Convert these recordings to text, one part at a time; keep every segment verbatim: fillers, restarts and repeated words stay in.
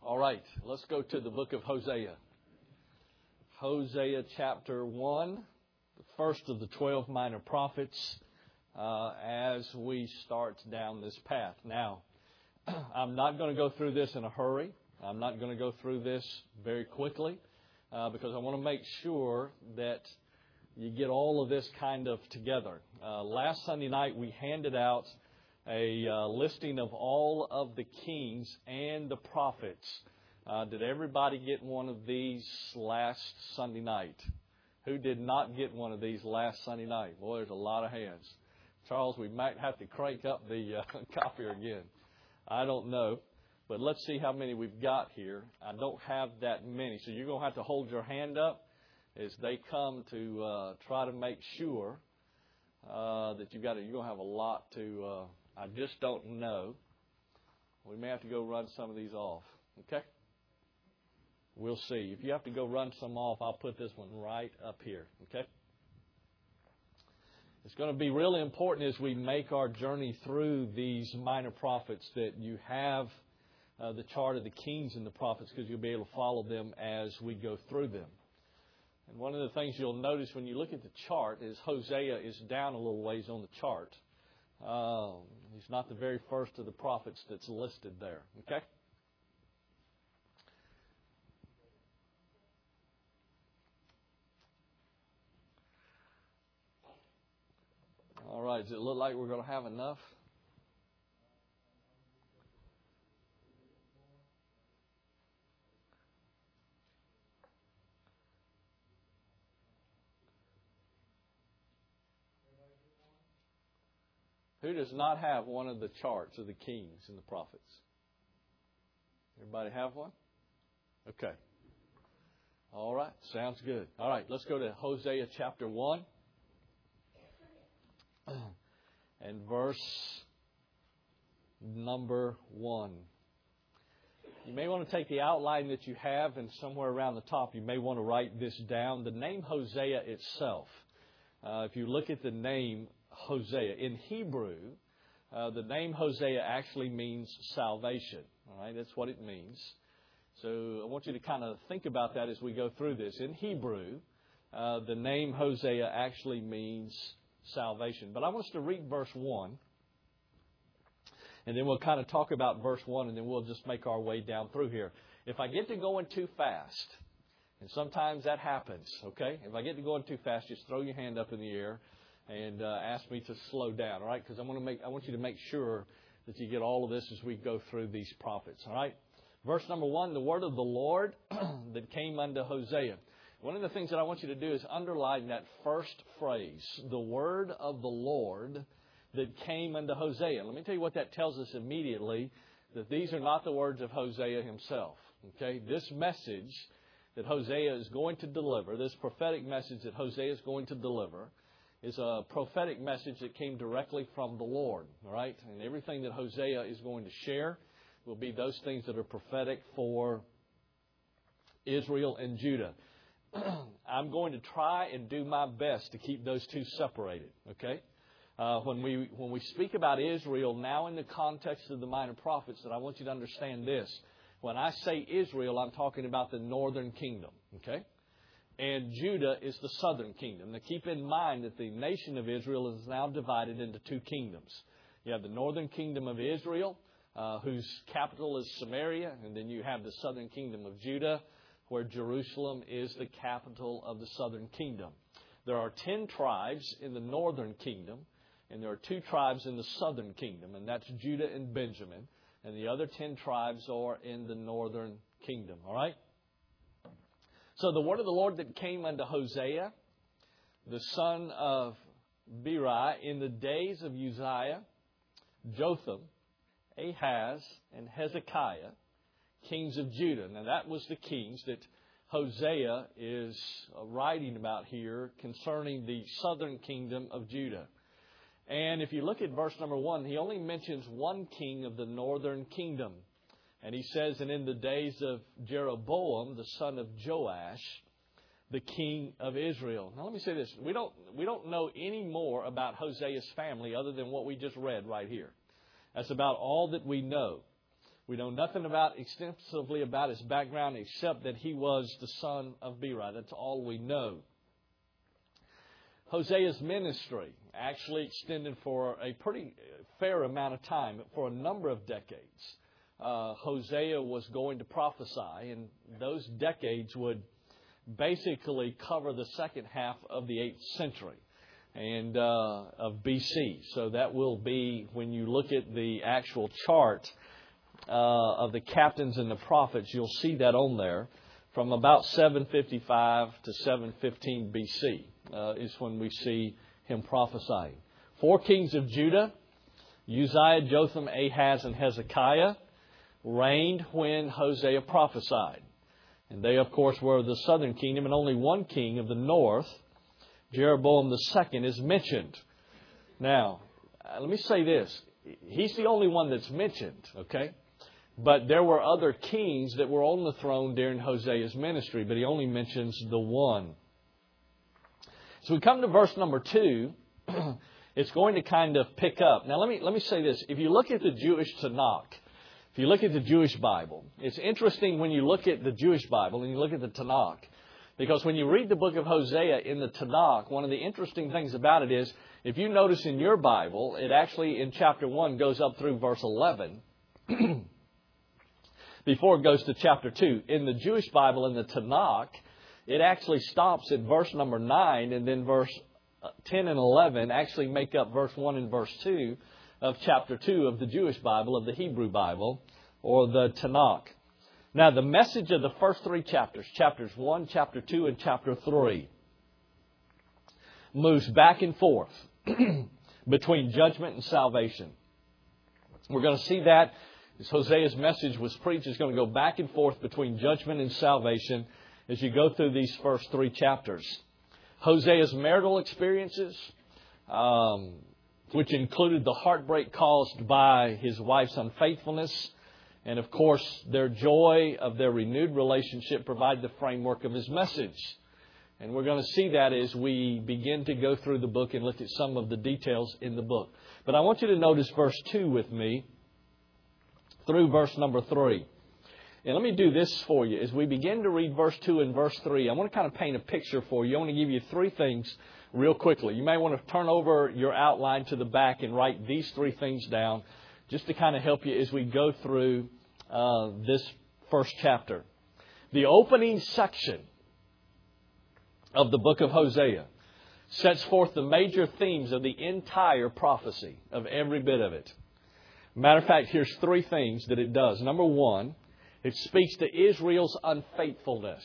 All right, let's go to the book of Hosea. Hosea chapter one, the first of the twelve minor prophets, uh, as we start down this path. Now, I'm not going to go through this in a hurry. I'm not going to go through this very quickly uh, because I want to make sure that you get all of this kind of together. Uh, last Sunday night, we handed out a uh, listing of all of the kings and the prophets. Uh, did everybody get one of these last Sunday night? Who did not get one of these last Sunday night? Boy, there's a lot of hands. Charles, we might have to crank up the uh, copier again. I don't know. But let's see how many we've got here. I don't have that many. So you're going to have to hold your hand up as they come to uh, try to make sure uh, that you've got it. You're going to have a lot to... Uh, I just don't know. We may have to go run some of these off. Okay? We'll see. If you have to go run some off, I'll put this one right up here. Okay? It's going to be really important as we make our journey through these minor prophets that you have uh, the chart of the kings and the prophets, because you'll be able to follow them as we go through them. And one of the things you'll notice when you look at the chart is Hosea is down a little ways on the chart. Um, he's not the very first of the prophets that's listed there. Okay? All right. Does it look like we're going to have enough? Who does not have one of the charts of the kings and the prophets? Everybody have one? Okay. All right. Sounds good. All right. Let's go to Hosea chapter one and verse number one. You may want to take the outline that you have, and somewhere around the top you may want to write this down. The name Hosea itself, uh, if you look at the name Hosea. In Hebrew, uh, the name Hosea actually means salvation. All right, that's what it means. So I want you to kind of think about that as we go through this. In Hebrew, uh, the name Hosea actually means salvation. But I want us to read verse one, and then we'll kind of talk about verse one, and then we'll just make our way down through here. If I get to going too fast, and sometimes that happens, okay? If I get to going too fast, just throw your hand up in the air and uh, ask me to slow down, all right? Because I want to make I want you to make sure that you get all of this as we go through these prophets, all right? Verse number one, the word of the Lord that came unto Hosea. One of the things that I want you to do is underline that first phrase, the word of the Lord that came unto Hosea. Let me tell you what that tells us immediately, that these are not the words of Hosea himself, okay? This message that Hosea is going to deliver, this prophetic message that Hosea is going to deliver, is a prophetic message that came directly from the Lord, all right? And everything that Hosea is going to share will be those things that are prophetic for Israel and Judah. I'm going to try and do my best to keep those two separated, okay? Uh, when we when we speak about Israel now in the context of the minor prophets, that I want you to understand this. When I say Israel, I'm talking about the northern kingdom, okay? And Judah is the southern kingdom. Now keep in mind that the nation of Israel is now divided into two kingdoms. You have the northern kingdom of Israel, uh, whose capital is Samaria, and then you have the southern kingdom of Judah, where Jerusalem is the capital of the southern kingdom. There are ten tribes in the northern kingdom, and there are two tribes in the southern kingdom, and that's Judah and Benjamin. And the other ten tribes are in the northern kingdom, all right? So the word of the Lord that came unto Hosea, the son of Beri, in the days of Uzziah, Jotham, Ahaz, and Hezekiah, kings of Judah. Now that was the kings that Hosea is writing about here concerning the southern kingdom of Judah. And if you look at verse number one, he only mentions one king of the northern kingdom. And he says, and in the days of Jeroboam, the son of Joash, the king of Israel. Now let me say this. We don't, we don't know any more about Hosea's family other than what we just read right here. That's about all that we know. We know nothing about extensively about his background except that he was the son of Beeri. That's all we know. Hosea's ministry actually extended for a pretty fair amount of time, for a number of decades. Uh, Hosea was going to prophesy, and those decades would basically cover the second half of the eighth century and uh, of B C. So that will be, when you look at the actual chart uh, of the captains and the prophets, you'll see that on there. From about seven fifty-five to seven fifteen B C uh, is when we see him prophesying. Four kings of Judah, Uzziah, Jotham, Ahaz, and Hezekiah, reigned when Hosea prophesied. And they, of course, were the southern kingdom, and only one king of the north, Jeroboam the second, is mentioned. Now, let me say this. He's the only one that's mentioned, okay? But there were other kings that were on the throne during Hosea's ministry, but he only mentions the one. So we come to verse number two. It's going to kind of pick up. Now, let me let me say this. If you look at the Jewish Tanakh, if you look at the Jewish Bible, it's interesting when you look at the Jewish Bible and you look at the Tanakh, because when you read the book of Hosea in the Tanakh, one of the interesting things about it is, if you notice in your Bible, it actually in chapter one goes up through verse eleven. Before it goes to chapter two. In the Jewish Bible, in the Tanakh, it actually stops at verse number nine, and then verse ten and eleven actually make up verse one and verse two of chapter two of the Jewish Bible, of the Hebrew Bible, or the Tanakh. Now, the message of the first three chapters, chapters one, chapter two, and chapter three, moves back and forth between judgment and salvation. We're going to see that as Hosea's message was preached, is going to go back and forth between judgment and salvation as you go through these first three chapters. Hosea's marital experiences, um, which included the heartbreak caused by his wife's unfaithfulness, and of course their joy of their renewed relationship, provide the framework of his message. And we're going to see that as we begin to go through the book and look at some of the details in the book. But I want you to notice verse two with me through verse number three. And let me do this for you. As we begin to read verse two and verse three, I want to kind of paint a picture for you. I want to give you three things real quickly. You may want to turn over your outline to the back and write these three things down just to kind of help you as we go through uh, this first chapter. The opening section of the book of Hosea sets forth the major themes of the entire prophecy, of every bit of it. Matter of fact, here's three things that it does. Number one, it speaks to Israel's unfaithfulness.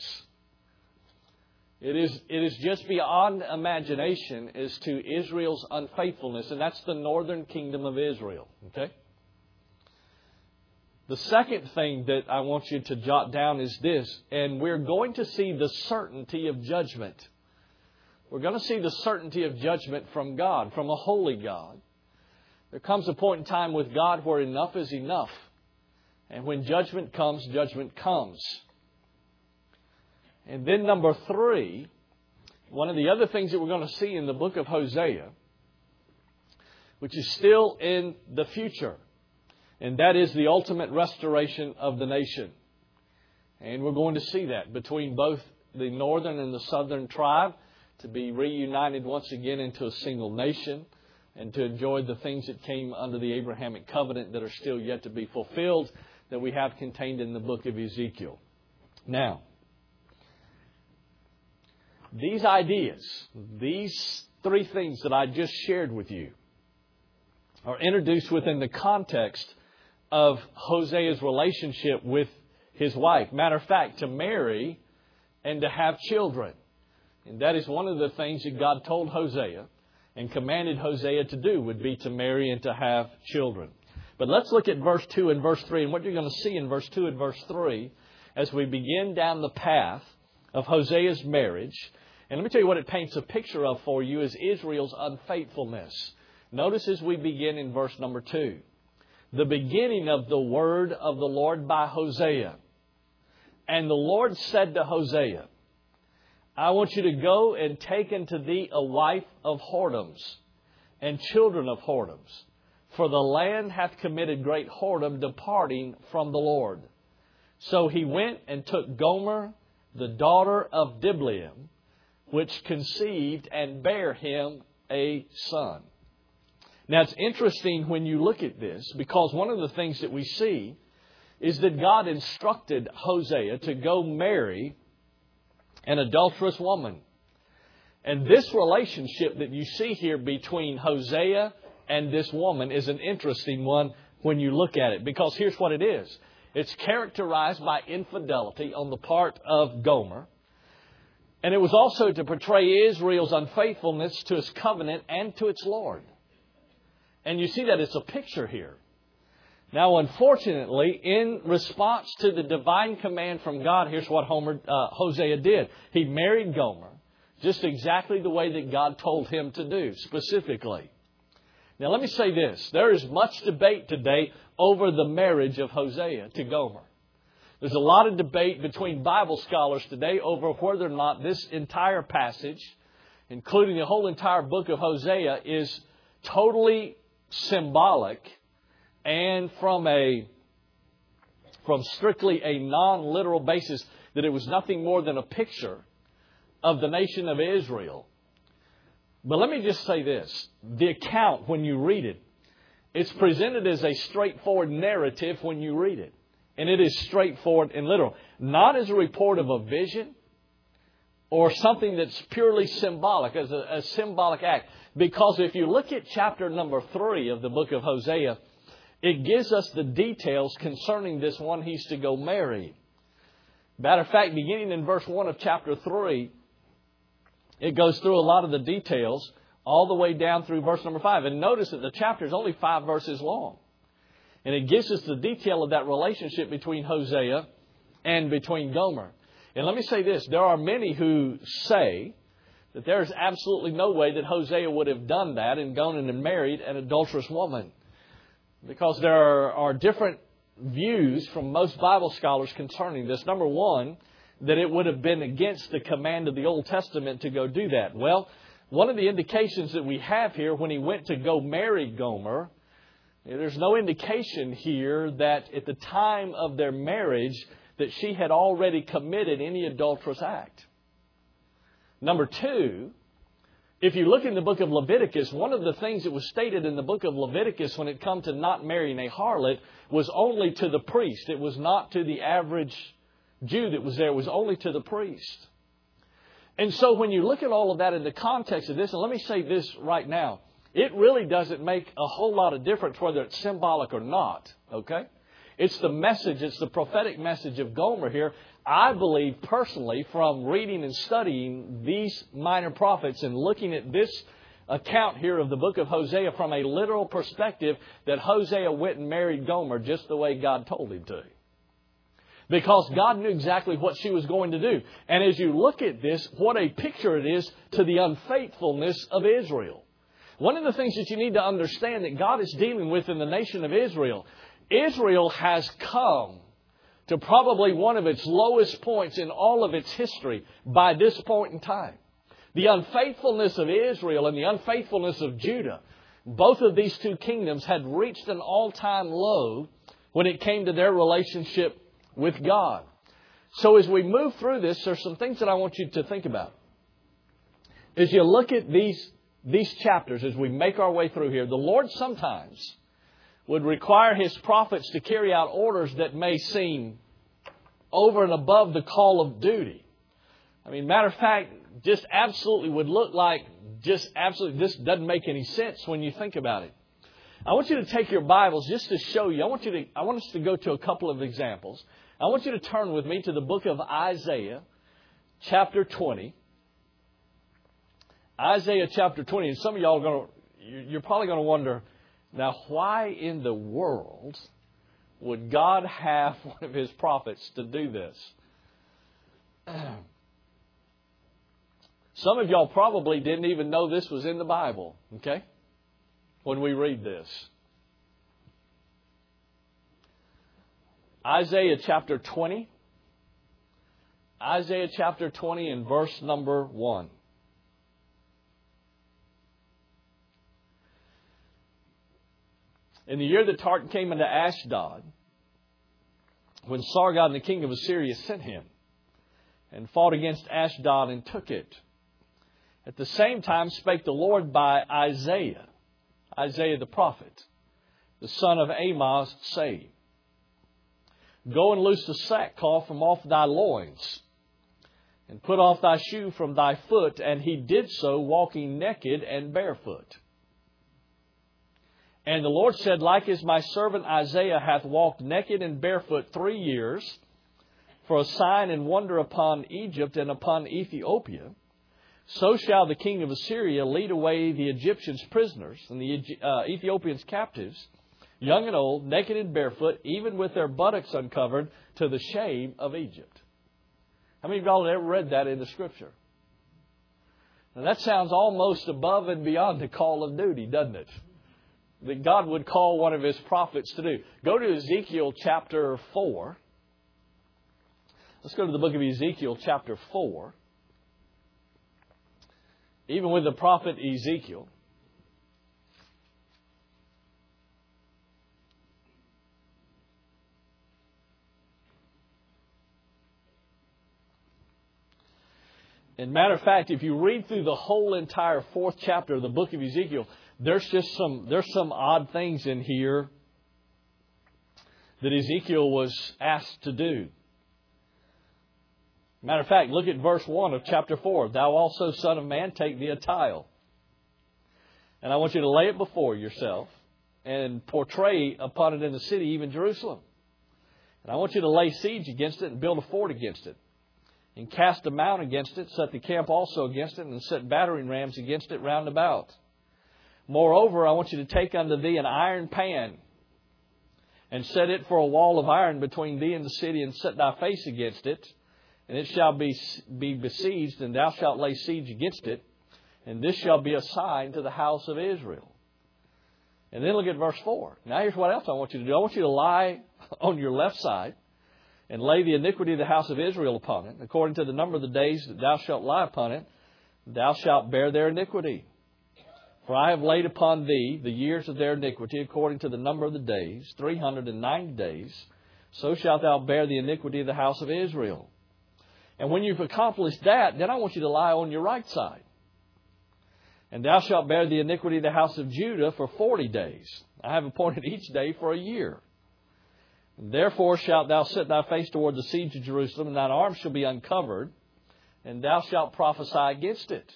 It is, it is just beyond imagination as to Israel's unfaithfulness, and that's the northern kingdom of Israel. Okay? The second thing that I want you to jot down is this, and we're going to see the certainty of judgment. We're going to see the certainty of judgment from God, from a holy God. There comes a point in time with God where enough is enough. And when judgment comes, judgment comes. And then number three, one of the other things that we're going to see in the book of Hosea, which is still in the future, and that is the ultimate restoration of the nation. And we're going to see that between both the northern and the southern tribe to be reunited once again into a single nation, and to enjoy the things that came under the Abrahamic covenant that are still yet to be fulfilled, that we have contained in the book of Ezekiel. Now, these ideas, these three things that I just shared with you, are introduced within the context of Hosea's relationship with his wife. Matter of fact, to marry and to have children. And that is one of the things that God told Hosea and commanded Hosea to do, would be to marry and to have children. But let's look at verse two and verse three, and what you're going to see in verse two and verse three as we begin down the path of Hosea's marriage. And let me tell you what it paints a picture of for you is Israel's unfaithfulness. Notice as we begin in verse number two, the beginning of the word of the Lord by Hosea. And the Lord said to Hosea, I want you to go and take unto thee a wife of whoredoms and children of whoredoms, for the land hath committed great whoredom, departing from the Lord. So he went and took Gomer, the daughter of Diblaim, which conceived and bare him a son. Now it's interesting when you look at this, because one of the things that we see is that God instructed Hosea to go marry an adulterous woman. And this relationship that you see here between Hosea and this woman is an interesting one when you look at it. Because here's what it is. It's characterized by infidelity on the part of Gomer. And it was also to portray Israel's unfaithfulness to its covenant and to its Lord. And you see that it's a picture here. Now, unfortunately, in response to the divine command from God, here's what Homer, uh, Hosea did. He married Gomer, just exactly the way that God told him to do, specifically. Now, let me say this. There is much debate today over the marriage of Hosea to Gomer. There's a lot of debate between Bible scholars today over whether or not this entire passage, including the whole entire book of Hosea, is totally symbolic and from a from strictly a non-literal basis, that it was nothing more than a picture of the nation of Israel. But let me just say this. The account, when you read it, it's presented as a straightforward narrative when you read it. And it is straightforward and literal. Not as a report of a vision or something that's purely symbolic, as a, a symbolic act. Because if you look at chapter number three of the book of Hosea, it gives us the details concerning this one he's to go marry. Matter of fact, beginning in verse one of chapter three, it goes through a lot of the details all the way down through verse number five. And notice that the chapter is only five verses long. And it gives us the detail of that relationship between Hosea and between Gomer. And let me say this. There are many who say that there is absolutely no way that Hosea would have done that and gone in and married an adulterous woman. Because there are, are different views from most Bible scholars concerning this. Number one, that it would have been against the command of the Old Testament to go do that. Well, one of the indications that we have here when he went to go marry Gomer, there's no indication here that at the time of their marriage that she had already committed any adulterous act. Number two, if you look in the book of Leviticus, one of the things that was stated in the book of Leviticus when it come to not marrying a harlot was only to the priest. It was not to the average Jew that was there. It was only to the priest. And so when you look at all of that in the context of this, and let me say this right now, it really doesn't make a whole lot of difference whether it's symbolic or not. Okay? It's the message, it's the prophetic message of Gomer here. I believe personally, from reading and studying these minor prophets and looking at this account here of the book of Hosea from a literal perspective, that Hosea went and married Gomer just the way God told him to. Because God knew exactly what she was going to do. And as you look at this, what a picture it is to the unfaithfulness of Israel. One of the things that you need to understand that God is dealing with in the nation of Israel, Israel has come to probably one of its lowest points in all of its history by this point in time. The unfaithfulness of Israel and the unfaithfulness of Judah, both of these two kingdoms had reached an all-time low when it came to their relationship with God. So as we move through this, there's some things that I want you to think about. As you look at these, these chapters, as we make our way through here, the Lord sometimes would require His prophets to carry out orders that may seem over and above the call of duty. I mean, matter of fact, just absolutely would look like just absolutely this doesn't make any sense when you think about it. I want you to take your Bibles just to show you. I want you to. I want us to go to a couple of examples. I want you to turn with me to the book of Isaiah, chapter twenty. Isaiah chapter twenty, and some of y'all are going to. You're probably going to wonder, now, why in the world would God have one of His prophets to do this? Some of y'all probably didn't even know this was in the Bible, okay? When we read this. Isaiah chapter twenty. Isaiah chapter twenty and verse number one. In the year that Tartan came into Ashdod, when Sargon, the king of Assyria, sent him and fought against Ashdod and took it. At the same time spake the Lord by Isaiah, Isaiah the prophet, the son of Amoz, saying, Go and loose the sackcloth from off thy loins, and put off thy shoe from thy foot. And he did so, walking naked and barefoot. And the Lord said, Like as my servant Isaiah hath walked naked and barefoot three years, for a sign and wonder upon Egypt and upon Ethiopia, so shall the king of Assyria lead away the Egyptians prisoners and the uh, Ethiopians captives, young and old, naked and barefoot, even with their buttocks uncovered, to the shame of Egypt. How many of y'all have ever read that in the Scripture? Now that sounds almost above and beyond the call of duty, doesn't it? That God would call one of His prophets to do. Go to Ezekiel chapter four. Let's go to the book of Ezekiel chapter four. Even with the prophet Ezekiel, and matter of fact, if you read through the whole entire fourth chapter of the book of Ezekiel, there's just some there's some odd things in here that Ezekiel was asked to do. Matter of fact, look at verse one of chapter four. Thou also, son of man, take thee a tile. And I want you to lay it before yourself and portray upon it in the city, even Jerusalem. And I want you to lay siege against it and build a fort against it. And cast a mount against it, set the camp also against it, and set battering rams against it round about. Moreover, I want you to take unto thee an iron pan, and set it for a wall of iron between thee and the city, and set thy face against it. And it shall be, be besieged, and thou shalt lay siege against it. And this shall be a sign to the house of Israel. And then look at verse four. Now here's what else I want you to do. I want you to lie on your left side and lay the iniquity of the house of Israel upon it. According to the number of the days that thou shalt lie upon it, thou shalt bear their iniquity. For I have laid upon thee the years of their iniquity according to the number of the days, three hundred and ninety days. So shalt thou bear the iniquity of the house of Israel. And when you've accomplished that, then I want you to lie on your right side. And thou shalt bear the iniquity of the house of Judah for forty days. I have appointed each day for a year. And therefore shalt thou set thy face toward the siege of Jerusalem, and thine arms shall be uncovered, and thou shalt prophesy against it.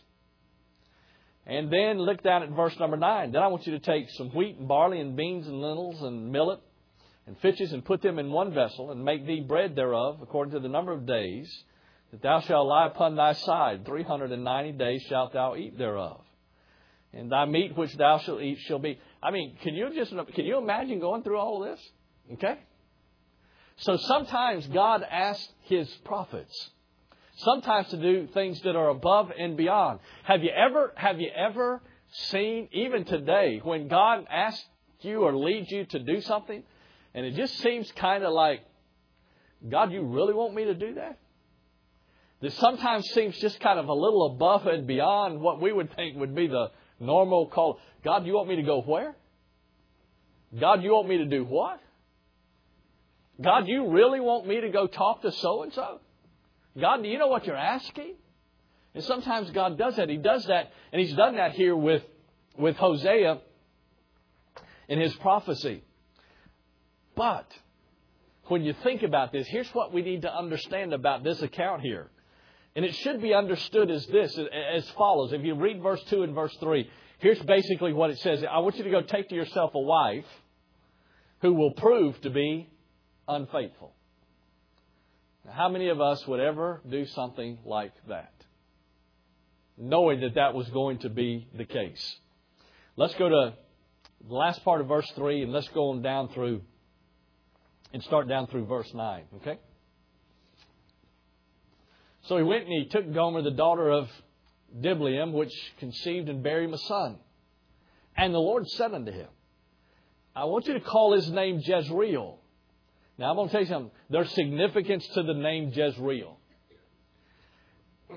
And then look down at verse number nine. Then I want you to take some wheat and barley and beans and lentils and millet and fishes and put them in one vessel, and make thee bread thereof according to the number of days, that thou shalt lie upon thy side. Three hundred and ninety days shalt thou eat thereof. And thy meat which thou shalt eat shall be... I mean, can you just can you imagine going through all of this? Okay? So sometimes God asks His prophets, sometimes to do things that are above and beyond. Have you ever, have you ever seen, even today, when God asks you or leads you to do something, and it just seems kind of like, God, you really want me to do that? That sometimes seems just kind of a little above and beyond what we would think would be the normal call. God, you want me to go where? God, you want me to do what? God, you really want me to go talk to so-and-so? God, do you know what you're asking? And sometimes God does that. He does that, and He's done that here with, with Hosea in his prophecy. But when you think about this, here's what we need to understand about this account here. And it should be understood as this, as follows. If you read verse two and verse three, here's basically what it says. I want you to go take to yourself a wife who will prove to be unfaithful. Now, how many of us would ever do something like that, knowing that that was going to be the case? Let's go to the last part of verse three, and let's go on down through and start down through verse nine. Okay? So he went and he took Gomer, the daughter of Diblaim, which conceived and bare him a son. And the Lord said unto him, I want you to call his name Jezreel. Now I'm going to tell you something. There's significance to the name Jezreel.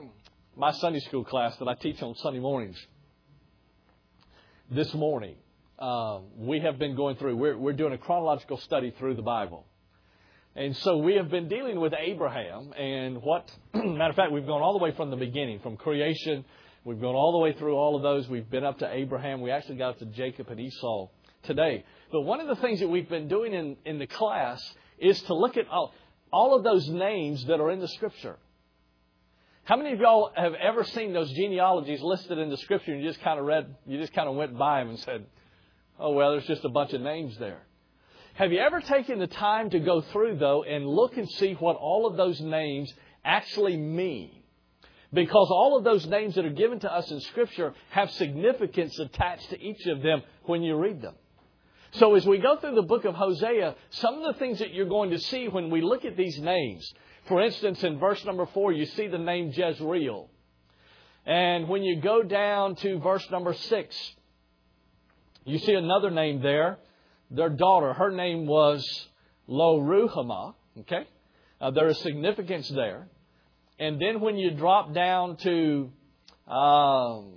My Sunday school class that I teach on Sunday mornings, this morning, uh, we have been going through. We're, we're doing a chronological study through the Bible. And so we have been dealing with Abraham and what, matter of fact, we've gone all the way from the beginning, from creation. We've gone all the way through all of those. We've been up to Abraham. We actually got to Jacob and Esau today. But one of the things that we've been doing in, in the class is to look at all, all of those names that are in the Scripture. How many of y'all have ever seen those genealogies listed in the Scripture and you just kind of read, you just kind of went by them and said, oh, well, there's just a bunch of names there. Have you ever taken the time to go through, though, and look and see what all of those names actually mean? Because all of those names that are given to us in Scripture have significance attached to each of them when you read them. So as we go through the book of Hosea, some of the things that you're going to see when we look at these names, for instance, in verse number four, you see the name Jezreel. And when you go down to verse number six, you see another name there. Their daughter, her name was Lo-ruhamah. Okay? Uh, there is significance there. And then when you drop down to, um,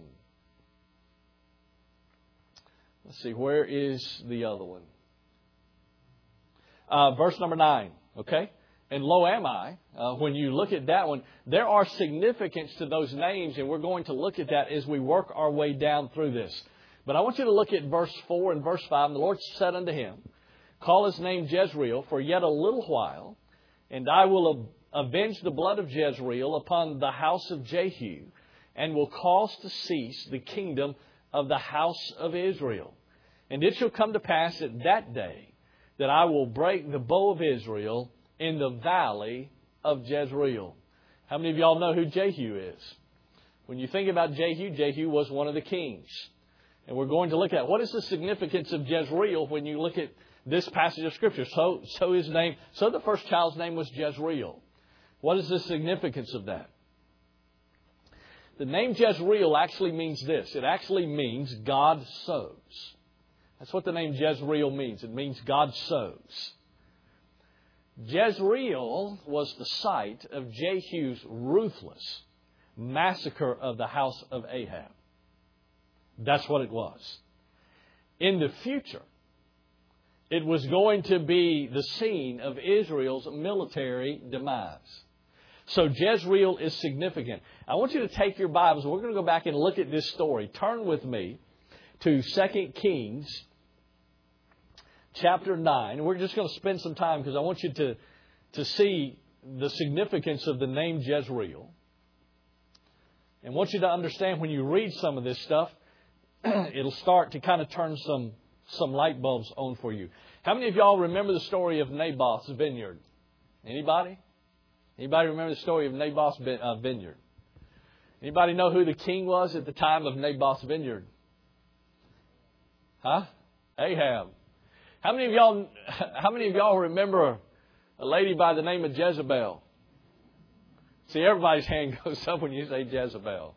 let's see, where is the other one? Uh, verse number nine, okay? And Lo-ammi, uh, when you look at that one, there are significance to those names, and we're going to look at that as we work our way down through this. But I want you to look at verse four and verse five. And the Lord said unto him, call his name Jezreel for yet a little while, and I will avenge the blood of Jezreel upon the house of Jehu, and will cause to cease the kingdom of the house of Israel. And it shall come to pass at that day that I will break the bow of Israel in the valley of Jezreel. How many of y'all know who Jehu is? When you think about Jehu, Jehu was one of the kings. And we're going to look at what is the significance of Jezreel when you look at this passage of Scripture. So, so his name, so the first child's name was Jezreel. What is the significance of that? The name Jezreel actually means this. It actually means God sows. That's what the name Jezreel means. It means God sows. Jezreel was the site of Jehu's ruthless massacre of the house of Ahab. That's what it was. In the future, it was going to be the scene of Israel's military demise. So Jezreel is significant. I want you to take your Bibles. We're going to go back and look at this story. Turn with me to Second Kings chapter nine. We're just going to spend some time because I want you to, to see the significance of the name Jezreel. And I want you to understand when you read some of this stuff, it'll start to kind of turn some, some light bulbs on for you. How many of y'all remember the story of Naboth's vineyard? Anybody? Anybody remember the story of Naboth's vineyard? Anybody know who the king was at the time of Naboth's vineyard? Huh? Ahab. How many of y'all, how many of y'all remember a lady by the name of Jezebel? See, everybody's hand goes up when you say Jezebel.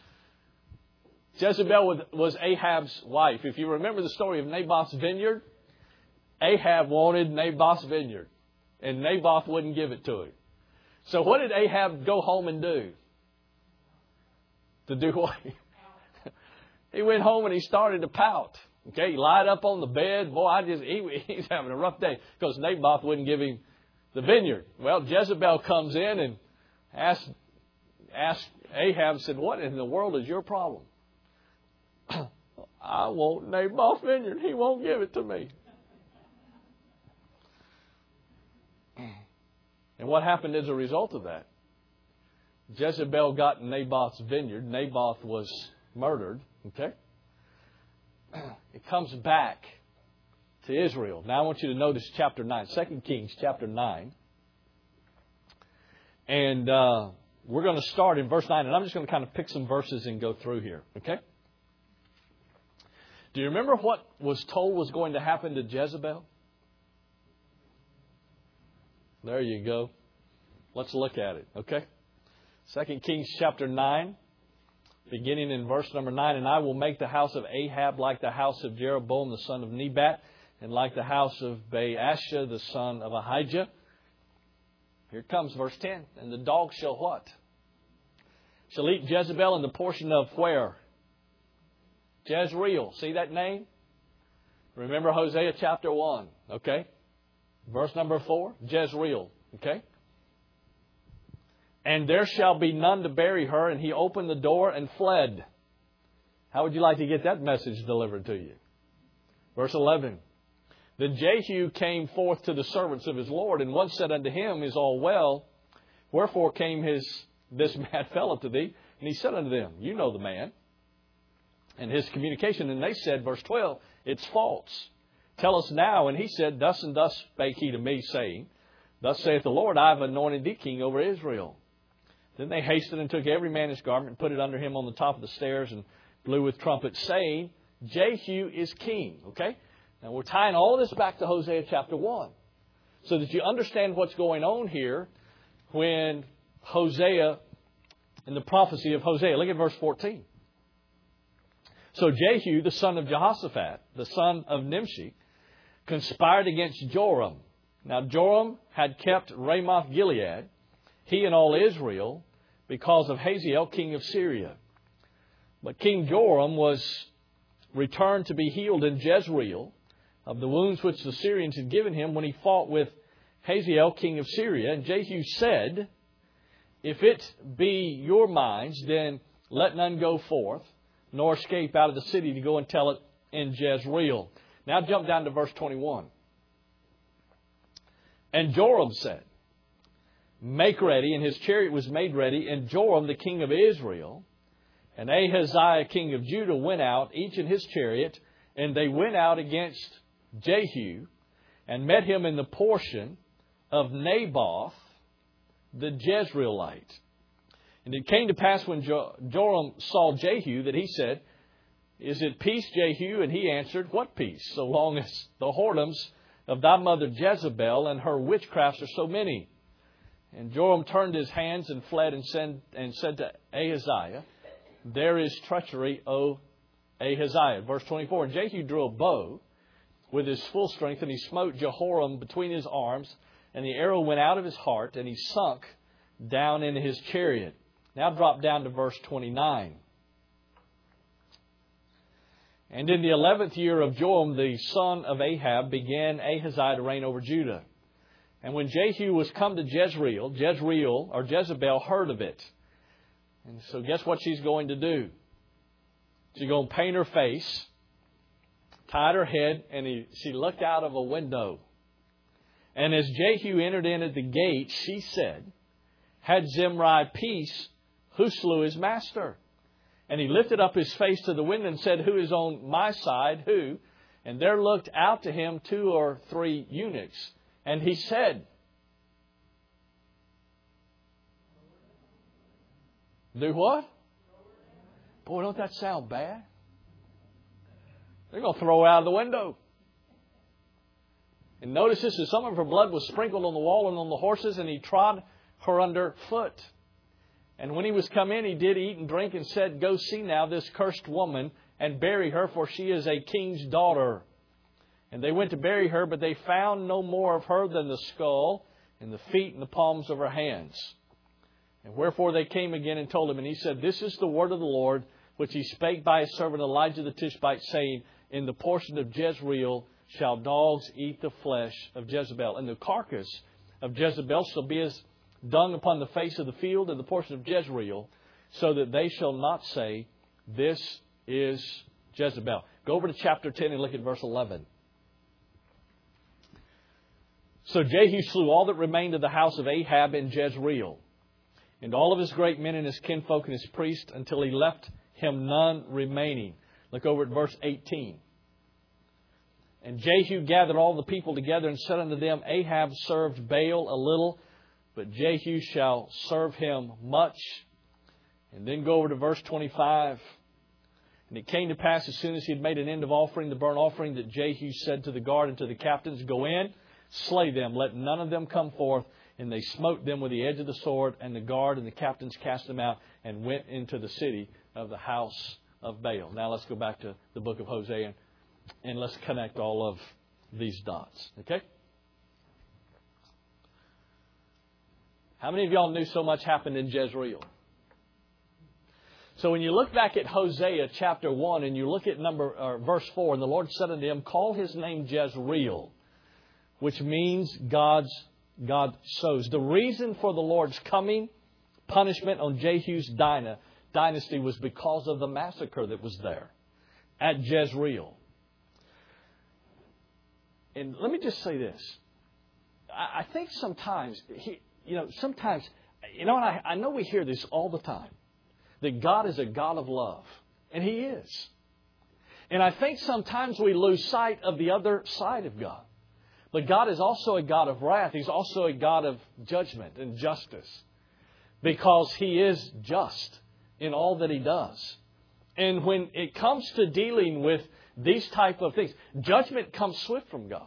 Jezebel was Ahab's wife. If you remember the story of Naboth's vineyard, Ahab wanted Naboth's vineyard, and Naboth wouldn't give it to him. So what did Ahab go home and do? To do what? He went home and he started to pout. Okay, he lied up on the bed. Boy, I just he, he's having a rough day because Naboth wouldn't give him the vineyard. Well, Jezebel comes in and asks, asks Ahab, said, what in the world is your problem? I want Naboth's vineyard. He won't give it to me. And what happened as a result of that? Jezebel got Naboth's vineyard. Naboth was murdered. Okay? It comes back to Israel. Now I want you to notice chapter nine. Second Kings chapter nine. And uh, we're going to start in verse nine. And I'm just going to kind of pick some verses and go through here. Okay? Do you remember what was told was going to happen to Jezebel? There you go. Let's look at it, okay? Second Kings chapter nine, beginning in verse number nine. And I will make the house of Ahab like the house of Jeroboam the son of Nebat, and like the house of Baasha the son of Ahijah. Here comes verse ten. And the dog shall what? Shall eat Jezebel in the portion of where? Jezreel. See that name? Remember Hosea chapter one, okay? Verse number four, Jezreel, okay? And there shall be none to bury her, and he opened the door and fled. How would you like to get that message delivered to you? Verse eleven. Then Jehu came forth to the servants of his Lord, and one said unto him, Is all well? Wherefore came his this mad fellow to thee? And he said unto them, You know the man, and his communication. And they said, verse twelve, It's false. Tell us now. And he said, Thus and thus spake he to me, saying, Thus saith the Lord, I have anointed thee king over Israel. Then they hasted and took every man his garment and put it under him on the top of the stairs and blew with trumpets, saying, Jehu is king. Okay? Now we're tying all this back to Hosea chapter one, so that you understand what's going on here when Hosea, in the prophecy of Hosea. Look at verse fourteen. So Jehu, the son of Jehoshaphat, the son of Nimshi, conspired against Joram. Now Joram had kept Ramoth Gilead, he and all Israel, because of Hazael, king of Syria. But King Joram was returned to be healed in Jezreel of the wounds which the Syrians had given him when he fought with Hazael, king of Syria. And Jehu said, If it be your minds, then let none go forth, nor escape out of the city to go and tell it in Jezreel. Now jump down to verse twenty-one. And Joram said, Make ready, and his chariot was made ready, and Joram the king of Israel and Ahaziah king of Judah went out, each in his chariot, and they went out against Jehu and met him in the portion of Naboth the Jezreelite. And it came to pass when Joram saw Jehu that he said, Is it peace, Jehu? And he answered, What peace, so long as the whoredoms of thy mother Jezebel and her witchcrafts are so many? And Joram turned his hands and fled and said, and said to Ahaziah, There is treachery, O Ahaziah. Verse twenty-four, And Jehu drew a bow with his full strength, and he smote Jehoram between his arms, and the arrow went out of his heart, and he sunk down in his chariot. Now drop down to verse twenty-nine. And in the eleventh year of Joram, the son of Ahab, began Ahaziah to reign over Judah. And when Jehu was come to Jezreel, Jezreel, or Jezebel, heard of it. And so guess what she's going to do? She's going to paint her face, tied her head, and he, she looked out of a window. And as Jehu entered in at the gate, she said, Had Zimri peace, who slew his master? And he lifted up his face to the window and said, Who is on my side? Who? And there looked out to him two or three eunuchs. And he said, Do what? Boy, don't that sound bad? They're going to throw her out of the window. And notice this, is some of her blood was sprinkled on the wall and on the horses, and he trod her under foot. And when he was come in, he did eat and drink, and said, Go see now this cursed woman, and bury her, for she is a king's daughter. And they went to bury her, but they found no more of her than the skull, and the feet, and the palms of her hands. And wherefore they came again and told him, and he said, This is the word of the Lord, which he spake by his servant Elijah the Tishbite, saying, In the portion of Jezreel shall dogs eat the flesh of Jezebel, and the carcass of Jezebel shall be as dung upon the face of the field, in the portion of Jezreel, so that they shall not say, This is Jezebel. Go over to chapter ten and look at verse eleven. So Jehu slew all that remained of the house of Ahab in Jezreel, and all of his great men and his kinfolk and his priests, until he left him none remaining. Look over at verse eighteen. And Jehu gathered all the people together and said unto them, Ahab served Baal a little, but Jehu shall serve him much. And then go over to verse twenty-five. And it came to pass, as soon as he had made an end of offering the burnt offering, that Jehu said to the guard and to the captains, Go in, slay them, let none of them come forth. And they smote them with the edge of the sword, and the guard and the captains cast them out and went into the city of the house of Baal. Now let's go back to the book of Hosea, and let's connect all of these dots. Okay? How many of y'all knew so much happened in Jezreel? So when you look back at Hosea chapter one and you look at number or verse four, and the Lord said unto him, call his name Jezreel, which means God's God sows. The reason for the Lord's coming punishment on Jehu's dynasty was because of the massacre that was there at Jezreel. And let me just say this. I think sometimes, you know, sometimes, you know, and I, I know we hear this all the time, that God is a God of love. And He is. And I think sometimes we lose sight of the other side of God. But God is also a God of wrath. He's also a God of judgment and justice. Because He is just in all that He does. And when it comes to dealing with these type of things, judgment comes swift from God.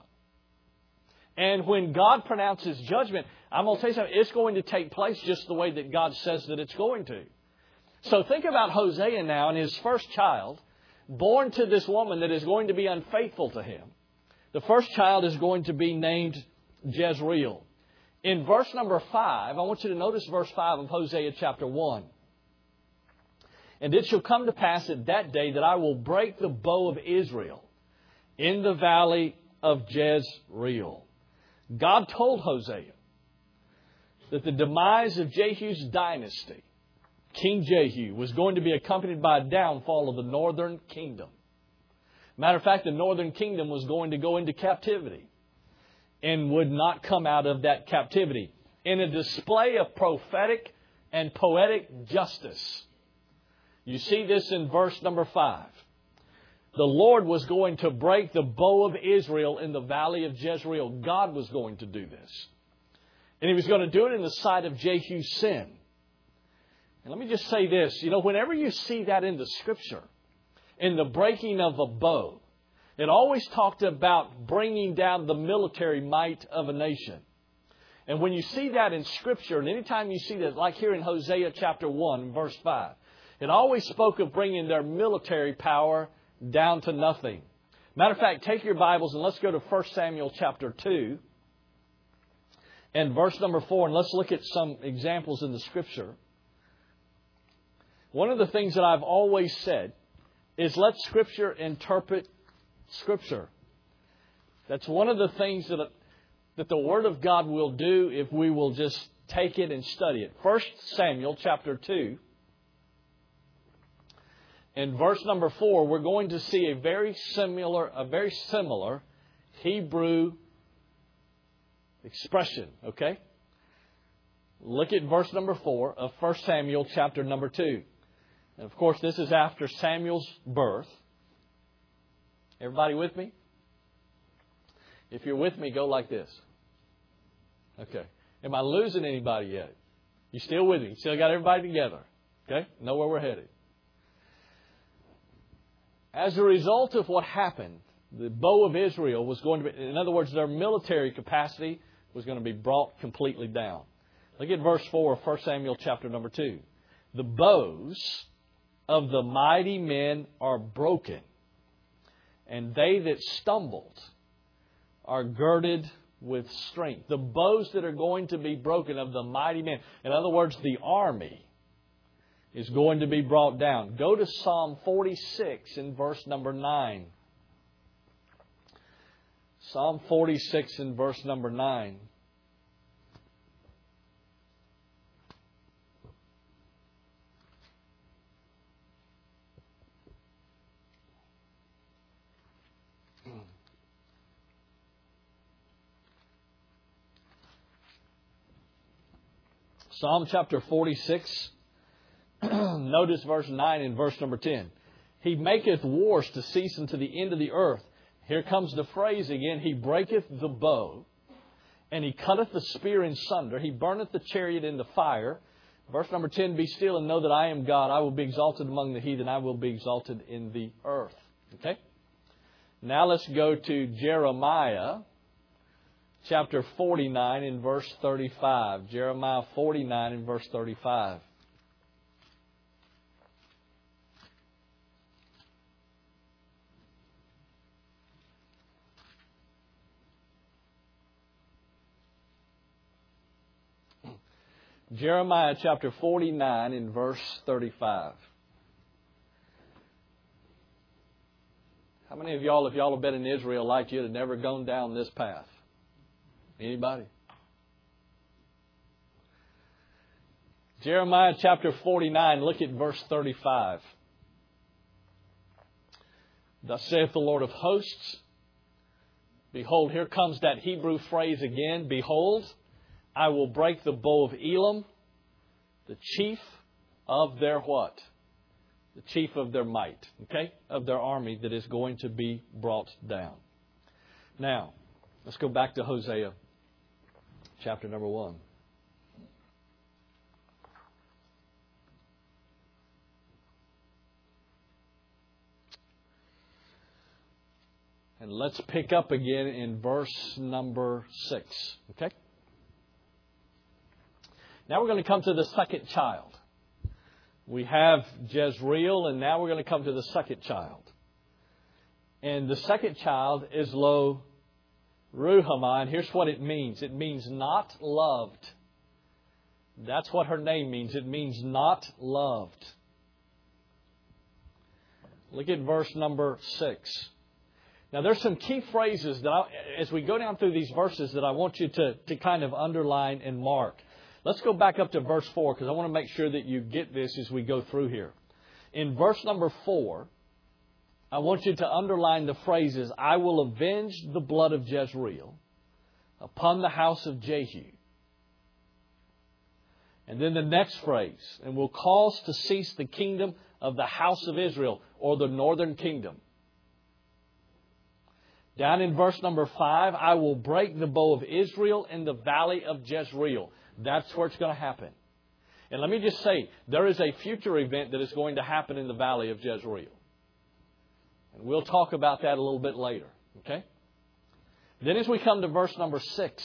And when God pronounces judgment, I'm going to tell you something, it's going to take place just the way that God says that it's going to. So think about Hosea now and his first child, born to this woman that is going to be unfaithful to him. The first child is going to be named Jezreel. In verse number five, I want you to notice verse five of Hosea chapter one. And it shall come to pass at that day that I will break the bow of Israel in the valley of Jezreel. God told Hosea that the demise of Jehu's dynasty, King Jehu, was going to be accompanied by a downfall of the northern kingdom. Matter of fact, the northern kingdom was going to go into captivity and would not come out of that captivity. In a display of prophetic and poetic justice, you see this in verse number five. The Lord was going to break the bow of Israel in the valley of Jezreel. God was going to do this. And He was going to do it in the sight of Jehu's sin. And let me just say this. You know, whenever you see that in the Scripture, in the breaking of a bow, it always talked about bringing down the military might of a nation. And when you see that in Scripture, and anytime you see that, like here in Hosea chapter one, verse five, it always spoke of bringing their military power down to nothing. Matter of fact, take your Bibles and let's go to First Samuel chapter two and verse number four, and let's look at some examples in the Scripture. One of the things that I've always said is let Scripture interpret Scripture. That's one of the things that, that the Word of God will do if we will just take it and study it. First Samuel chapter two. In verse number four, we're going to see a very similar, a very similar Hebrew expression. Okay? Look at verse number four of First Samuel chapter number two. And of course, this is after Samuel's birth. Everybody with me? If you're with me, go like this. Okay. Am I losing anybody yet? You still with me? You still got everybody together? Okay? Know where we're headed. As a result of what happened, the bow of Israel was going to be, in other words, their military capacity was going to be brought completely down. Look at verse four of First Samuel chapter number two. The bows of the mighty men are broken, and they that stumbled are girded with strength. The bows that are going to be broken of the mighty men, in other words, the army, is going to be brought down. Go to Psalm forty-six in verse number nine. Psalm forty-six in verse number nine. Psalm chapter forty-six. Notice verse nine and verse number ten. He maketh wars to cease unto the end of the earth. Here comes the phrase again. He breaketh the bow, and He cutteth the spear in sunder. He burneth the chariot in the fire. Verse number ten, be still and know that I am God. I will be exalted among the heathen. I will be exalted in the earth. Okay? Now let's go to Jeremiah chapter forty-nine and verse thirty-five. Jeremiah forty-nine and verse thirty-five. Jeremiah chapter forty-nine and verse thirty-five. How many of y'all, if y'all have been in Israel like you, have never gone down this path? Anybody? Jeremiah chapter forty-nine, look at verse thirty-five. Thus saith the Lord of hosts, behold, here comes that Hebrew phrase again. Behold, I will break the bow of Elam, the chief of their what? The chief of their might, okay? Of their army that is going to be brought down. Now, let's go back to Hosea, chapter number one. And let's pick up again in verse number six. Okay? Now we're going to come to the second child. We have Jezreel, and now we're going to come to the second child. And the second child is Lo Ruhamah, and here's what it means. It means not loved. That's what her name means. It means not loved. Look at verse number six. Now, there's some key phrases that, I, as we go down through these verses, that I want you to, to kind of underline and mark. Let's go back up to verse four, because I want to make sure that you get this as we go through here. In verse number four, I want you to underline the phrases, I will avenge the blood of Jezreel upon the house of Jehu. And then the next phrase, and will cause to cease the kingdom of the house of Israel, or the northern kingdom. Down in verse number five, I will break the bow of Israel in the valley of Jezreel. That's where it's going to happen. And let me just say, there is a future event that is going to happen in the valley of Jezreel. And we'll talk about that a little bit later. Okay? Then as we come to verse number six,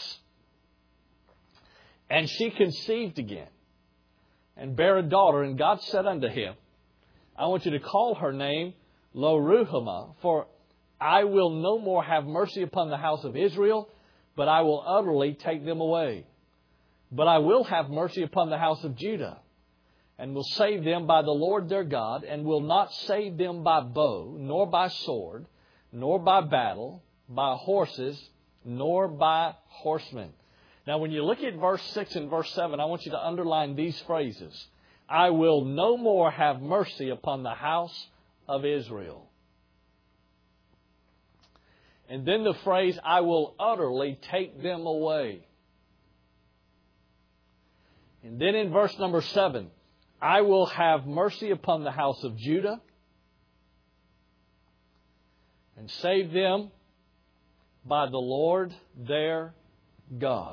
and she conceived again, and bare a daughter, and God said unto him, I want you to call her name Lo Ruhamah, for I will no more have mercy upon the house of Israel, but I will utterly take them away. But I will have mercy upon the house of Judah, and will save them by the Lord their God, and will not save them by bow, nor by sword, nor by battle, by horses, nor by horsemen. Now, when you look at verse six and verse seven, I want you to underline these phrases. I will no more have mercy upon the house of Israel. And then the phrase, I will utterly take them away. And then in verse number seven, I will have mercy upon the house of Judah and save them by the Lord their God.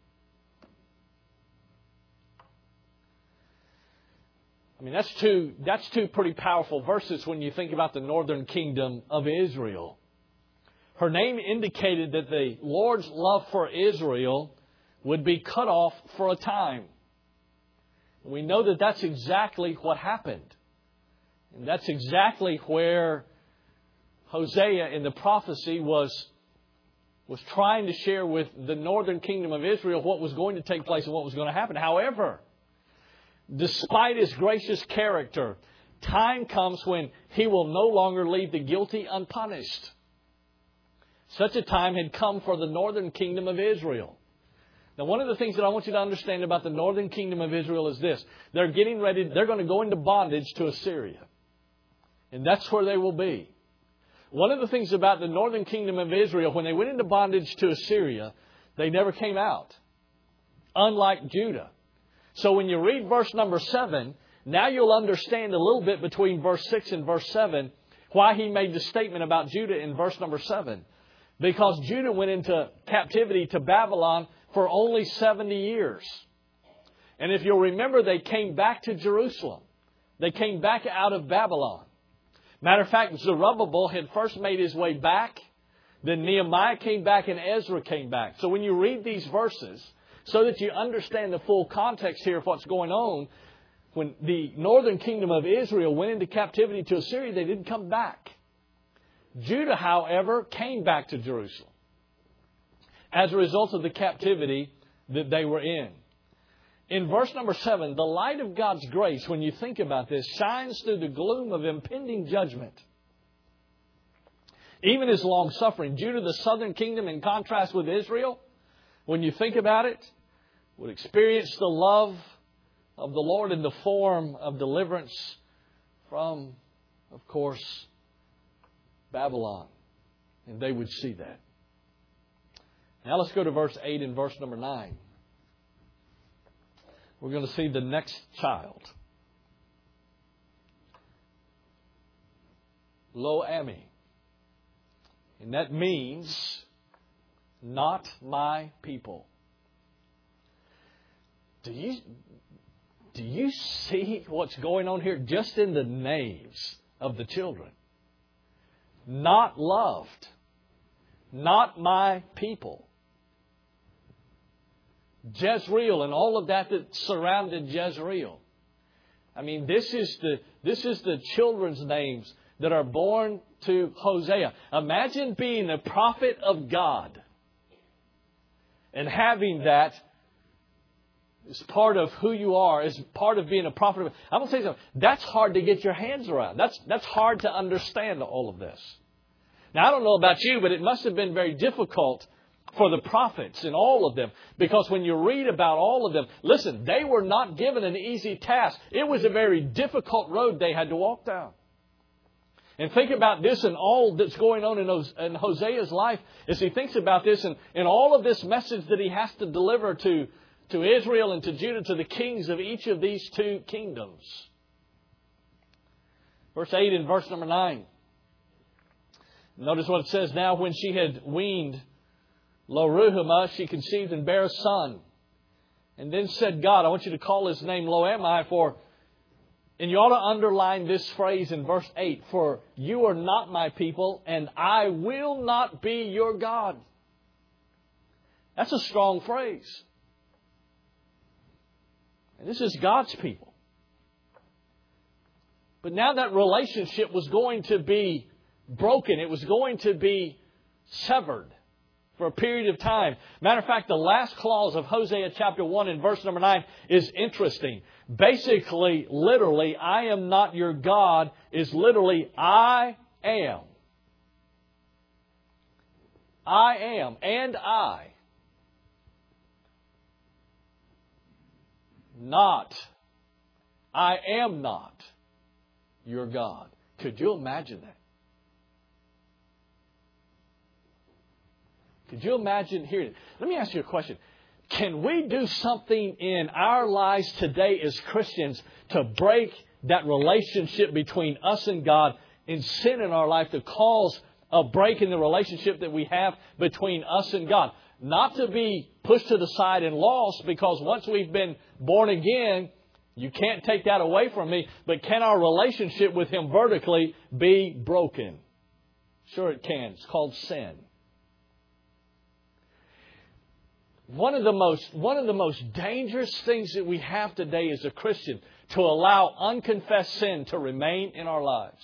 I mean, that's two, that's two pretty powerful verses when you think about the northern kingdom of Israel. Her name indicated that the Lord's love for Israel would be cut off for a time. We know that that's exactly what happened. And that's exactly where Hosea in the prophecy was, was trying to share with the northern kingdom of Israel what was going to take place and what was going to happen. However, despite His gracious character, time comes when He will no longer leave the guilty unpunished. Such a time had come for the northern kingdom of Israel. Now, one of the things that I want you to understand about the northern kingdom of Israel is this. They're getting ready, they're going to go into bondage to Assyria. And that's where they will be. One of the things about the northern kingdom of Israel, when they went into bondage to Assyria, they never came out. Unlike Judah. So when you read verse number seven, now you'll understand a little bit between verse six and verse seven why He made the statement about Judah in verse number seven. Because Judah went into captivity to Babylon for only seventy years. And if you'll remember, they came back to Jerusalem. They came back out of Babylon. Matter of fact, Zerubbabel had first made his way back. Then Nehemiah came back and Ezra came back. So when you read these verses, so that you understand the full context here of what's going on, when the northern kingdom of Israel went into captivity to Assyria, they didn't come back. Judah, however, came back to Jerusalem as a result of the captivity that they were in. In verse number seven, the light of God's grace, when you think about this, shines through the gloom of impending judgment. Even His long-suffering. Judah, the southern kingdom, in contrast with Israel, when you think about it, would experience the love of the Lord in the form of deliverance from, of course, Babylon. And they would see that. Now let's go to verse eight and verse number nine. We're going to see the next child. Lo-Ami. And that means, not my people. Do you, do you see what's going on here? Just in the names of the children. Not loved. Not my people. Jezreel and all of that that surrounded Jezreel. I mean, this is the this is the children's names that are born to Hosea. Imagine being a prophet of God and having that as part of who you are, as part of being a prophet of God. I'm going to say something. That's hard to get your hands around. That's that's hard to understand all of this. Now, I don't know about you, but it must have been very difficult for the prophets and all of them. Because when you read about all of them, listen, they were not given an easy task. It was a very difficult road they had to walk down. And think about this and all that's going on in Hosea's life as he thinks about this and, and all of this message that he has to deliver to, to Israel and to Judah, to the kings of each of these two kingdoms. Verse eight and verse number nine. Notice what it says. Now when she had weaned Lo-Ruhamah, she conceived and bare a son. And then said God, I want you to call his name Lo-Ami, for, and you ought to underline this phrase in verse eight, for you are not my people, and I will not be your God. That's a strong phrase. And this is God's people. But now that relationship was going to be broken. It was going to be severed for a period of time. Matter of fact, the last clause of Hosea chapter one and verse number nine is interesting. Basically, literally, I am not your God is literally, I am. I am, and I. Not, I am not your God. Could you imagine that? Could you imagine hearing it? Let me ask you a question. Can we do something in our lives today as Christians to break that relationship between us and God and sin in our life to cause a break in the relationship that we have between us and God? Not to be pushed to the side and lost, because once we've been born again, you can't take that away from me. But can our relationship with Him vertically be broken? Sure it can. It's called sin. One of the most, one of the most dangerous things that we have today as a Christian, to allow unconfessed sin to remain in our lives.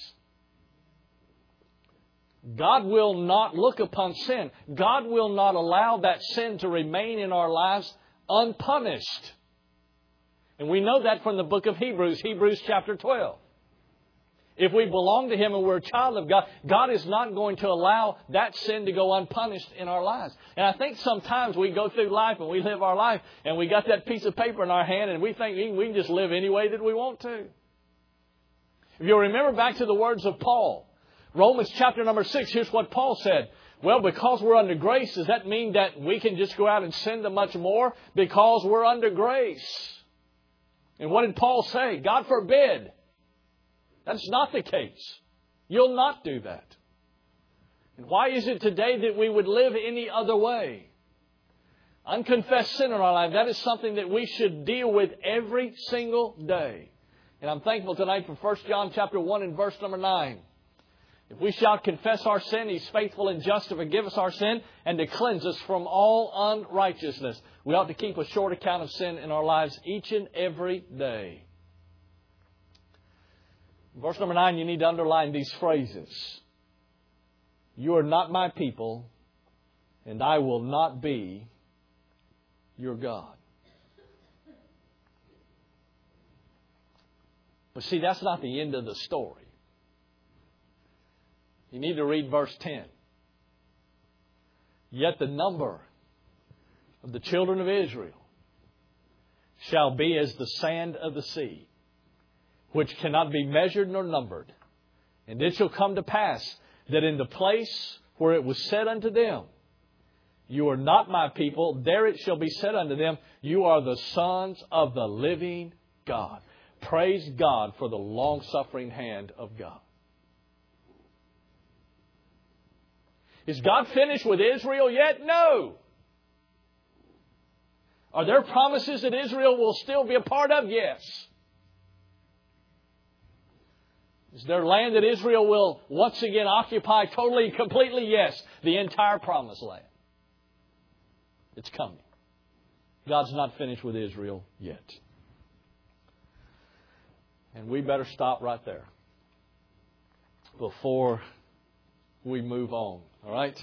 God will not look upon sin. God will not allow that sin to remain in our lives unpunished. And we know that from the book of Hebrews, Hebrews chapter twelve. If we belong to Him and we're a child of God, God is not going to allow that sin to go unpunished in our lives. And I think sometimes we go through life and we live our life and we got that piece of paper in our hand and we think we can just live any way that we want to. If you remember back to the words of Paul, Romans chapter number six, here's what Paul said. Well, because we're under grace, does that mean that we can just go out and sin to much more because we're under grace? And what did Paul say? God forbid. That's not the case. You'll not do that. And why is it today that we would live any other way? Unconfessed sin in our life, that is something that we should deal with every single day. And I'm thankful tonight for First John chapter one and verse number nine. If we shall confess our sin, He's faithful and just to forgive us our sin and to cleanse us from all unrighteousness. We ought to keep a short account of sin in our lives each and every day. Verse number nine, you need to underline these phrases. You are not my people, and I will not be your God. But see, that's not the end of the story. You need to read verse ten. Yet the number of the children of Israel shall be as the sand of the sea, which cannot be measured nor numbered. And it shall come to pass that in the place where it was said unto them, You are not my people, there it shall be said unto them, You are the sons of the living God. Praise God for the long-suffering hand of God. Is God finished with Israel yet? No. Are there promises that Israel will still be a part of? Yes. Is there land that Israel will once again occupy totally, completely? Yes. The entire promised land. It's coming. God's not finished with Israel yet. And we better stop right there before we move on. All right?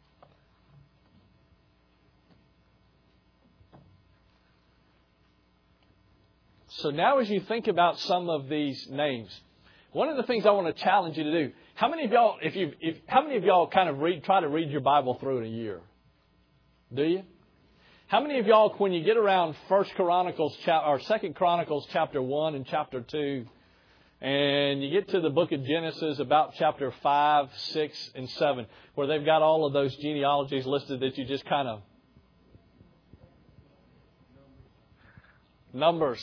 So now as you think about some of these names, one of the things I want to challenge you to do, how many of y'all, if you, if, how many of y'all kind of read, try to read your Bible through in a year? Do you? How many of y'all, when you get around First Chronicles, or Second Chronicles chapter one and chapter two, and you get to the book of Genesis about chapter five, six, and seven, where they've got all of those genealogies listed that you just kind of... Numbers.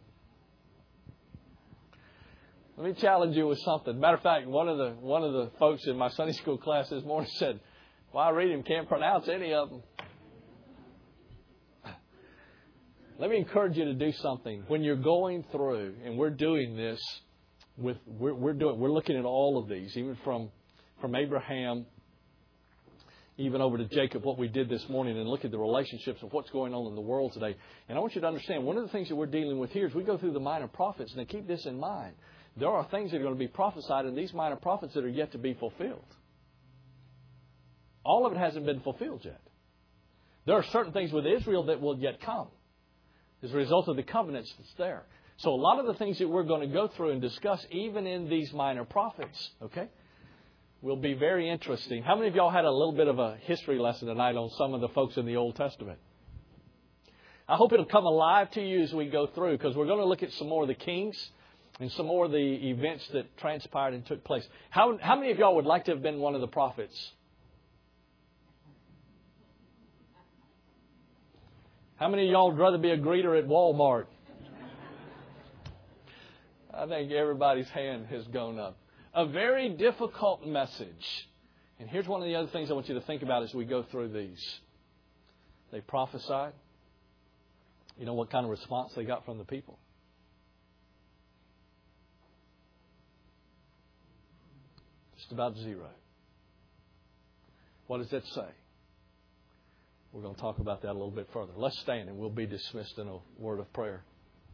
Let me challenge you with something. Matter of fact, one of the one of the folks in my Sunday school class this morning said, "Well, I read him, can't pronounce any of them." Let me encourage you to do something when you're going through, and we're doing this with we're, we're doing we're looking at all of these, even from from Abraham, even over to Jacob, what we did this morning, and look at the relationships of what's going on in the world today. And I want you to understand, one of the things that we're dealing with here is we go through the minor prophets, and they keep this in mind. There are things that are going to be prophesied in these minor prophets that are yet to be fulfilled. All of it hasn't been fulfilled yet. There are certain things with Israel that will yet come as a result of the covenants that's there. So a lot of the things that we're going to go through and discuss, even in these minor prophets, okay, will be very interesting. How many of y'all had a little bit of a history lesson tonight on some of the folks in the Old Testament? I hope it'll come alive to you as we go through, because we're going to look at some more of the kings and some more of the events that transpired and took place. How, how many of y'all would like to have been one of the prophets? How many of y'all would rather be a greeter at Walmart? I think everybody's hand has gone up. A very difficult message. And here's one of the other things I want you to think about as we go through these. They prophesied. You know what kind of response they got from the people? Just about zero. What does that say? We're going to talk about that a little bit further. Let's stand and we'll be dismissed in a word of prayer.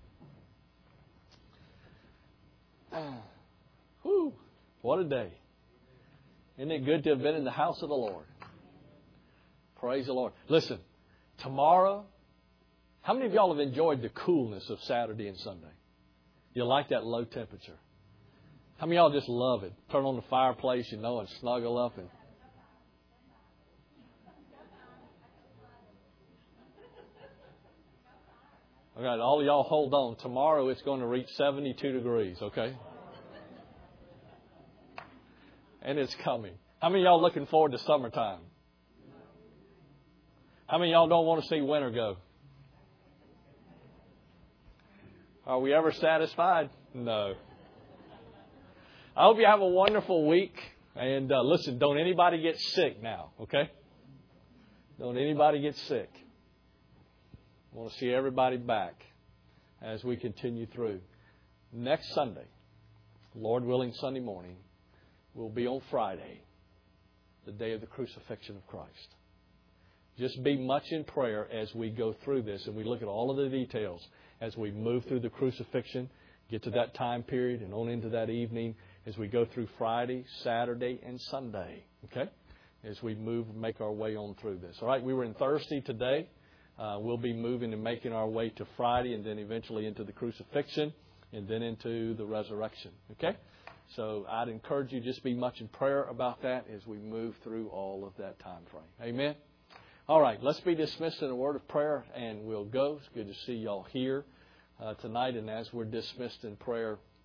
Whew, what a day. Isn't it good to have been in the house of the Lord? Praise the Lord. Listen, tomorrow, how many of y'all have enjoyed the coolness of Saturday and Sunday? You like that low temperature? How many of y'all just love it? Turn on the fireplace, you know, and snuggle up and... All right, all of y'all hold on. Tomorrow it's going to reach seventy-two degrees, okay? And it's coming. How many of y'all looking forward to summertime? How many of y'all don't want to see winter go? Are we ever satisfied? No. I hope you have a wonderful week. And uh, listen, don't anybody get sick now, okay? Don't anybody get sick. I want to see everybody back as we continue through. Next Sunday, Lord willing, Sunday morning, will be on Friday, the day of the crucifixion of Christ. Just be much in prayer as we go through this and we look at all of the details as we move through the crucifixion, get to that time period and on into that evening as we go through Friday, Saturday, and Sunday. Okay? As we move and make our way on through this. All right, we were in Thursday today. Uh, we'll be moving and making our way to Friday and then eventually into the crucifixion and then into the resurrection. Okay? So I'd encourage you just be much in prayer about that as we move through all of that time frame. Amen? All right, let's be dismissed in a word of prayer, and we'll go. It's good to see y'all here uh, tonight. And as we're dismissed in prayer,